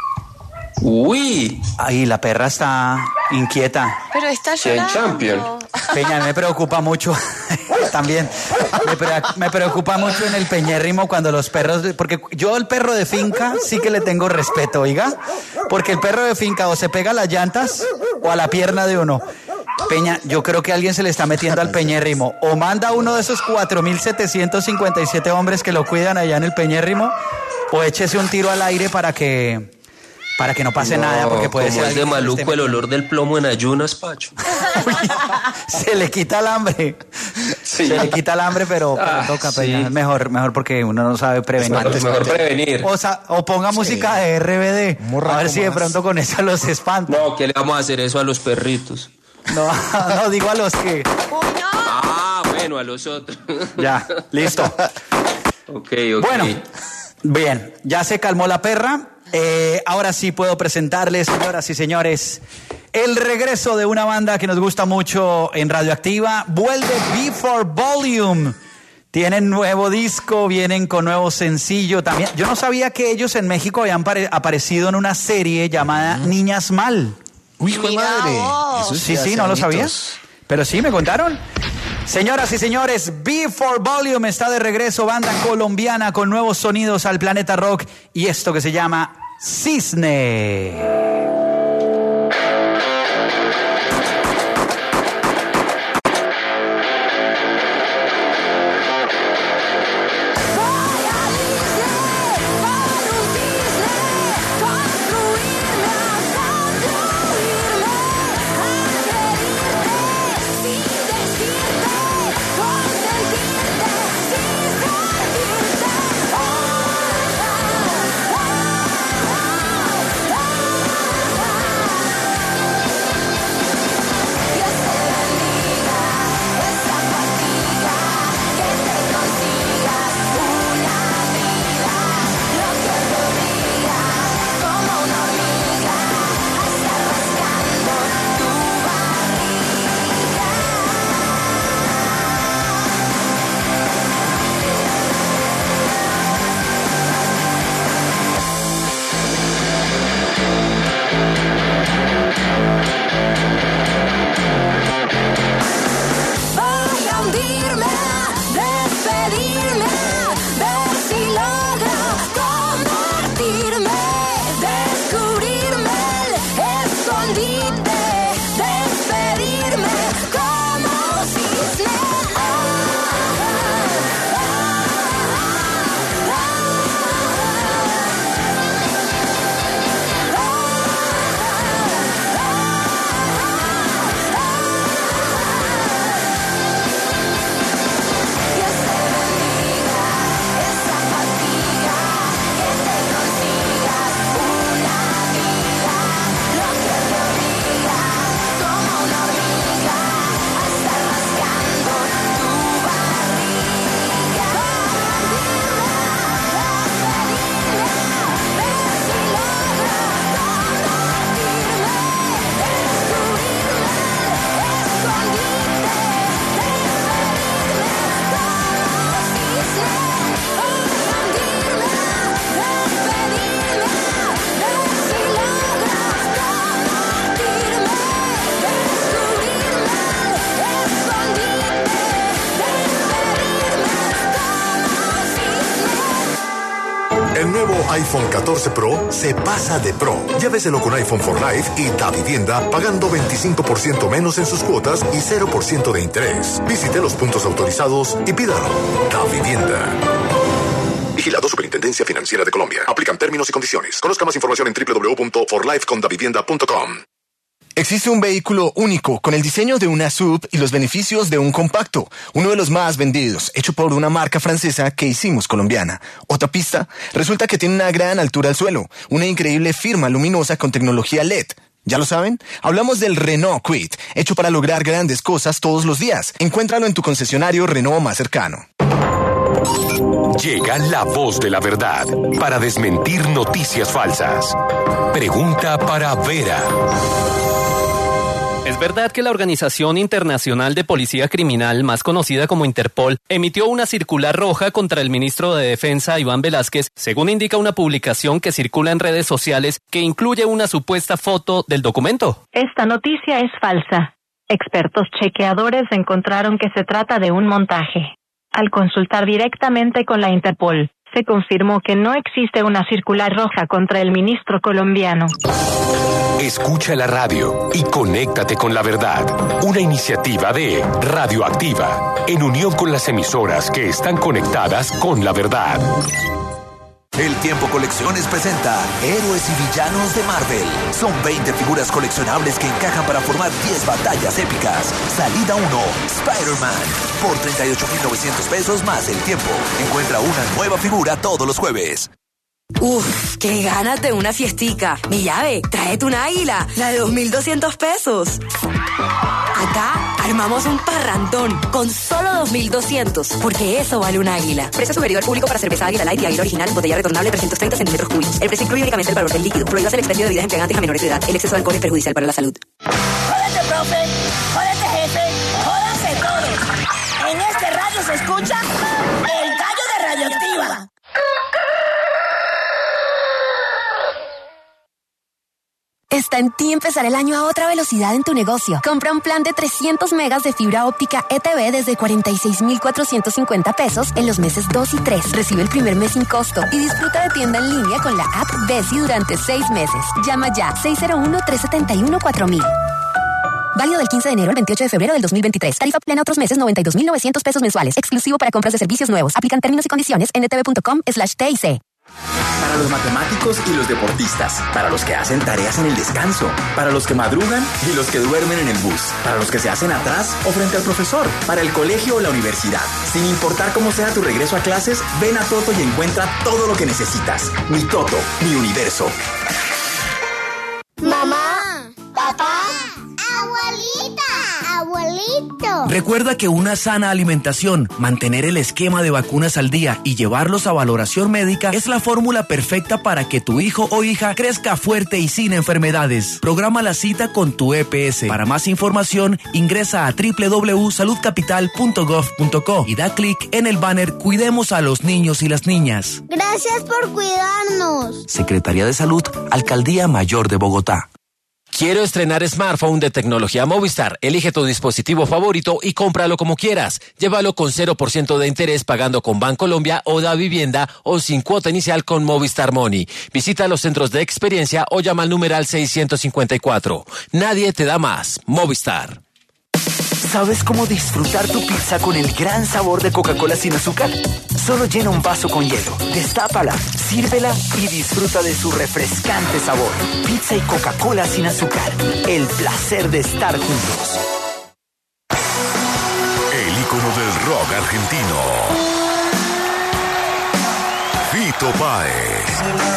Uy. Ahí la perra está inquieta. Pero está Sí, llorando. champion. Peña, me preocupa mucho. También. Me preocupa mucho en el peñérrimo cuando los perros. Porque yo al perro de finca sí que le tengo respeto, oiga. Porque el perro de finca o se pega a las llantas o a la pierna de uno. Peña, yo creo que alguien se le está metiendo al peñérrimo. O manda uno de esos 4.757 hombres que lo cuidan allá en el peñérrimo, o échese un tiro al aire para que no pase nada, porque puede como ser es de alguien que maluco esté- el olor del plomo en ayunas, Pacho. Se le quita el hambre. Sí. Se le quita el hambre, pero toca, sí. Peña. Es mejor porque uno no sabe prevenir. Mejor prevenir. O ponga música de RBD. A ver si de pronto con eso los espanta. No, ¿qué le vamos a hacer eso a los perritos? No, digo a los que... Ah, bueno, a los otros. Ya, listo. Ok. Bueno, bien, ya se calmó la perra. Ahora sí puedo presentarles, señoras y señores, el regreso de una banda que nos gusta mucho en Radioactiva. Vuelve Before Volume. Tienen nuevo disco, vienen con nuevo sencillo también. Yo no sabía que ellos en México habían aparecido en una serie llamada Niñas Mal. Uy, hijo de madre. Eso Sí, hace no lo sabía. añitos. Pero sí, me contaron. Señoras y señores, Before Volume está de regreso, banda colombiana con nuevos sonidos al planeta rock y esto que se llama Cisne. El nuevo iPhone 14 Pro se pasa de pro. Lléveselo con iPhone for Life y Da Vivienda pagando 25% menos en sus cuotas y 0% de interés. Visite los puntos autorizados y pídalo. Da Vivienda. Vigilado Superintendencia Financiera de Colombia. Aplican términos y condiciones. Conozca más información en www.forlifecondavivienda.com. Existe un vehículo único con el diseño de una SUV y los beneficios de un compacto. Uno de los más vendidos, hecho por una marca francesa que hicimos colombiana. Otra pista, resulta que tiene una gran altura al suelo, una increíble firma luminosa con tecnología LED. ¿Ya lo saben? Hablamos del Renault Kwid, hecho para lograr grandes cosas todos los días. Encuéntralo en tu concesionario Renault más cercano. Llega la voz de la verdad para desmentir noticias falsas. Pregunta para Vera. ¿Es verdad que la Organización Internacional de Policía Criminal, más conocida como Interpol, emitió una circular roja contra el ministro de Defensa, Iván Velásquez, según indica una publicación que circula en redes sociales que incluye una supuesta foto del documento? Esta noticia es falsa. Expertos chequeadores encontraron que se trata de un montaje. Al consultar directamente con la Interpol, se confirmó que no existe una circular roja contra el ministro colombiano. Escucha la radio y conéctate con la verdad. Una iniciativa de Radioactiva, en unión con las emisoras que están conectadas con la verdad. El Tiempo Colecciones presenta Héroes y Villanos de Marvel. Son 20 figuras coleccionables que encajan para formar 10 batallas épicas. Salida 1, Spider-Man. Por 38,900 pesos más el tiempo. Encuentra una nueva figura todos los jueves. Uf, qué ganas de una fiestica. Mi llave, tráete un águila, la de 2,200 pesos. Acá armamos un parrandón con solo 2,200, porque eso vale un águila. Precio sugerido al público para cerveza Águila Light y Águila Original en botella retornable 330 centímetros cúbicos. El precio incluye únicamente el valor del líquido. Prohíbas el expendio de bebidas embriagantes a menores de edad. El exceso de alcohol es perjudicial para la salud. Jódete, profe. Jódete, jefe. Jódanse todos. En este radio se escucha el gallo de Radioactiva. Está en ti empezar el año a otra velocidad en tu negocio. Compra un plan de 300 megas de fibra óptica ETV desde 46,450 pesos en los meses 2 y 3. Recibe el primer mes sin costo y disfruta de tienda en línea con la app Besi durante 6 meses. Llama ya 601-371-4000. Válido del 15 de enero al 28 de febrero del 2023. Tarifa plena otros meses 92,900 pesos mensuales. Exclusivo para compras de servicios nuevos. Aplican términos y condiciones en etv.com/TIC. Para los matemáticos y los deportistas, para los que hacen tareas en el descanso, para los que madrugan y los que duermen en el bus, para los que se hacen atrás o frente al profesor, para el colegio o la universidad. Sin importar cómo sea tu regreso a clases, ven a Toto y encuentra todo lo que necesitas. Mi Toto, mi universo. Mamá, papá, abuelita, abuelito. Recuerda que una sana alimentación, mantener el esquema de vacunas al día y llevarlos a valoración médica es la fórmula perfecta para que tu hijo o hija crezca fuerte y sin enfermedades. Programa la cita con tu EPS. Para más información, ingresa a www.saludcapital.gov.co y da clic en el banner Cuidemos a los niños y las niñas. Gracias por cuidarnos. Secretaría de Salud, Alcaldía Mayor de Bogotá. Quiero estrenar smartphone de tecnología Movistar. Elige tu dispositivo favorito y cómpralo como quieras. Llévalo con 0% de interés pagando con Bancolombia o Da Vivienda o sin cuota inicial con Movistar Money. Visita los centros de experiencia o llama al numeral 654. Nadie te da más. Movistar. ¿Sabes cómo disfrutar tu pizza con el gran sabor de Coca-Cola sin azúcar? Solo llena un vaso con hielo, destápala, sírvela y disfruta de su refrescante sabor. Pizza y Coca-Cola sin azúcar. El placer de estar juntos. El ícono del rock argentino. Fito Páez.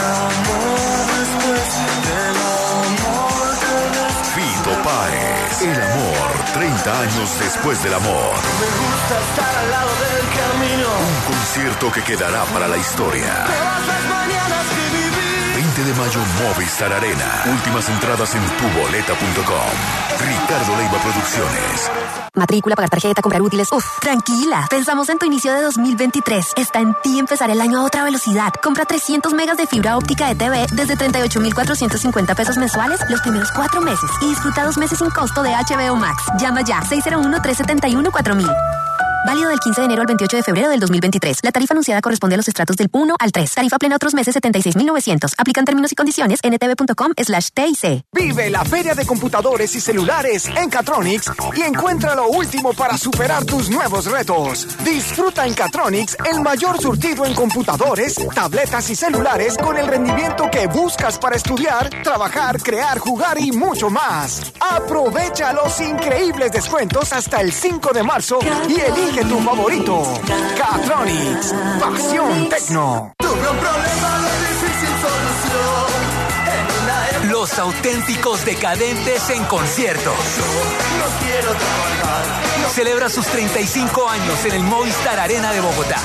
Fito Páez. El amor, 30 años después del amor. Me gusta estar al lado del camino. Un concierto que quedará para la historia. Todas las mañanas que viví. 20 de mayo, Movistar Arena. Últimas entradas en tuboleta.com. Ricardo Leiva Producciones. Matrícula, pagar tarjeta, comprar útiles. Uf, tranquila. Pensamos en tu inicio de 2023. Está en ti empezar el año a otra velocidad. Compra 300 megas de fibra óptica ETV desde 38,450 pesos mensuales los primeros 4 meses y disfruta 2 meses sin costo de HBO Max. Llama ya 601-371-4000. Válido del 15 de enero al 28 de febrero del 2023. La tarifa anunciada corresponde a los estratos del 1 al 3. Tarifa plena otros meses 76.900. Aplican términos y condiciones ntv.com/TIC. Vive la Feria de Computadores y Celulares en Catronics y encuentra lo último para superar tus nuevos retos. Disfruta en Catronics el mayor surtido en computadores, tabletas y celulares con el rendimiento que buscas para estudiar, trabajar, crear, jugar y mucho más. Aprovecha los increíbles descuentos hasta el 5 de marzo y elige tu favorito. Catronics, pasión tecno. Tuve un problema de difícil solución. Los auténticos decadentes en concierto. No quiero trabajar. Celebra sus 35 años en el Movistar Arena de Bogotá.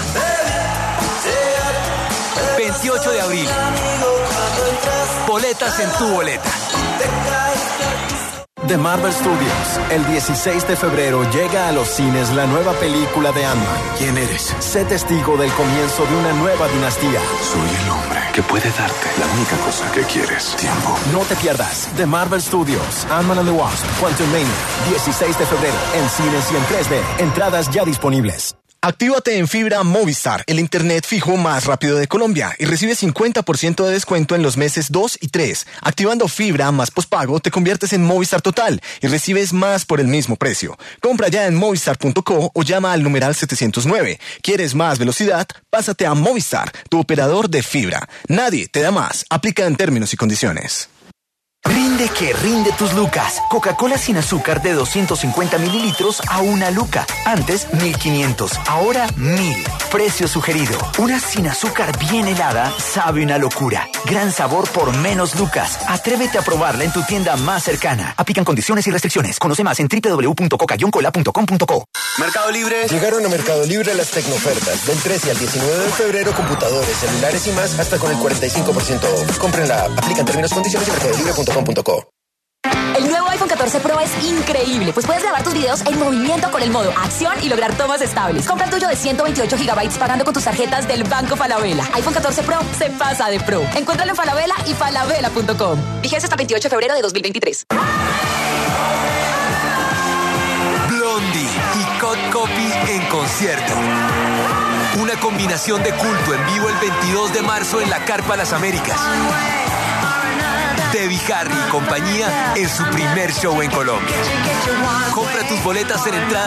28 de abril. Boletas en tu boleta. De Marvel Studios, el 16 de febrero llega a los cines la nueva película de Ant-Man. ¿Quién eres? Sé testigo del comienzo de una nueva dinastía. Soy el hombre que puede darte la única cosa que quieres, tiempo. No te pierdas The Marvel Studios, Ant-Man and the Wasp, Quantumania, 16 de febrero, en cines y en 3D. Entradas ya disponibles. Actívate en Fibra Movistar, el internet fijo más rápido de Colombia, y recibe 50% de descuento en los meses 2 y 3. Activando Fibra más pospago, te conviertes en Movistar Total y recibes más por el mismo precio. Compra ya en movistar.co o llama al numeral 709. ¿Quieres más velocidad? Pásate a Movistar, tu operador de fibra. Nadie te da más. Aplica en términos y condiciones. Rinde que rinde tus lucas. Coca-Cola sin azúcar de 250 mililitros a 1 luca. Antes 1.500, ahora 1.000. Precio sugerido. Una sin azúcar bien helada sabe una locura. Gran sabor por menos lucas. Atrévete a probarla en tu tienda más cercana. Aplican condiciones y restricciones. Conoce más en www.coca-cola.com.co. Mercado Libre. Llegaron a Mercado Libre las tecnofertas. Del 13 al 19 de febrero, computadores, celulares y más, hasta con el 45% off. Cómprenla. Aplican términos, condiciones y mercadolibre.com.co. El nuevo iPhone 14 Pro es increíble, pues puedes grabar tus videos en movimiento con el modo acción y lograr tomas estables. Compra el tuyo de 128 GB pagando con tus tarjetas del Banco Falabella. iPhone 14 Pro se pasa de Pro. Encuéntralo en Falabella y falabella.com. Vigencia hasta el 28 de febrero de 2023. Blondie y Cut Copy en concierto. Una combinación de culto en vivo el 22 de marzo en la Carpa Las Américas. Debbie Harry y compañía en su primer show en Colombia. Compra tus boletas en entrada